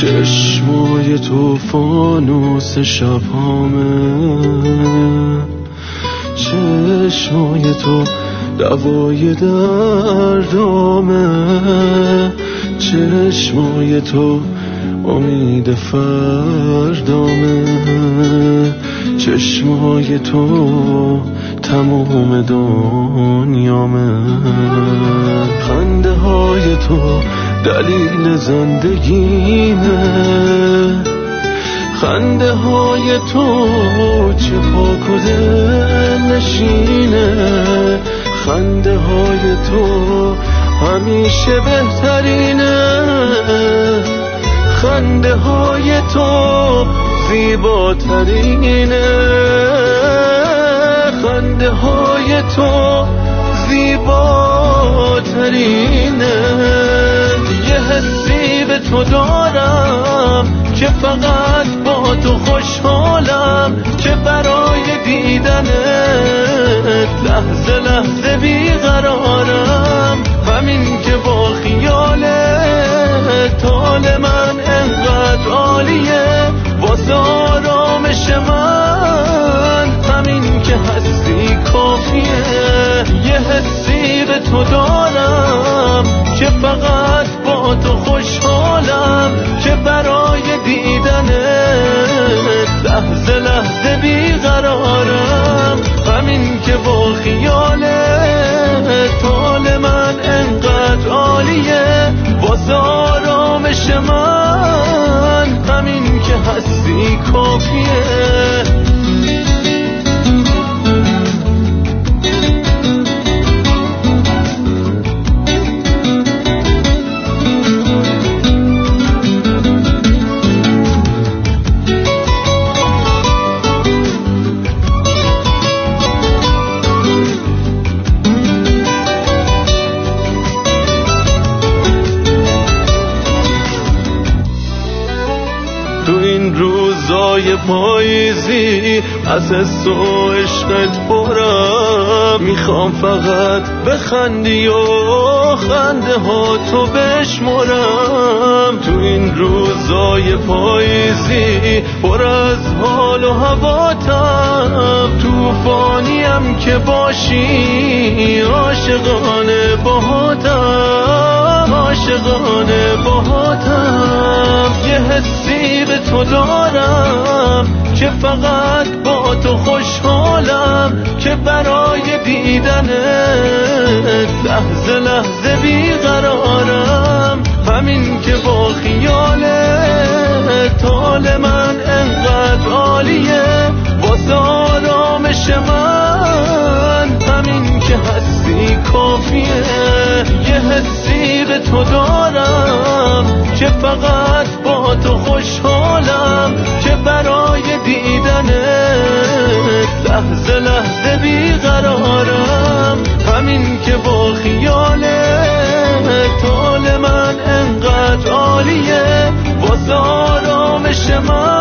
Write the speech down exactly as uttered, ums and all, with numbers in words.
چشمای تو فانوس شبامه، چشمای تو دوای دردامه، چشمای تو امید فردامه، چشمای تو تمام دنیامه، خنده های تو دلیل زندگیمه، خنده های تو چه پاک و دل نشینه، خنده های تو همیشه بهترینه، خنده های تو زیباترینه، خنده های تو زیباترینه. یه حسی به تو دارم که فقط با تو خوشحالم، که برای دیدنت لحظه لحظه بیقرارم، همین که با خیالت حال من انقدر عالیه، واسه آرامش من همین که هستی کافیه. یه حسی به تو دارم که فقط با تو خوشحالم، که برای دیدنت لحظه لحظه بیقرارم، همین که با خیالت حال من انقدر عالیه، واسه آرامش من همین که هستی کافیه. تو این روزای پاییزی از حس و عشقت پرم، میخوام فقط بخندی و خنده ها تو بشمرم. تو این روزای پاییزی پر از حال و هواتم، توفانیم که باشی عاشقانه باهاتم، عاشقانه باهاتم. یه حسی به تو دارم که فقط با تو خوشحالم، که برای دیدنت لحظه لحظه بیقرارم، همین که با خیالت حال من انقدر عالیه، واسه آرامش من همین که هستی کافیه. یه حسی به تو دارم که فقط با تو خوشحالم، که برای دیدنت لحظه لحظه بیقرارم، همین که با خیالت حال من انقدر عالیه، واسه آرامش من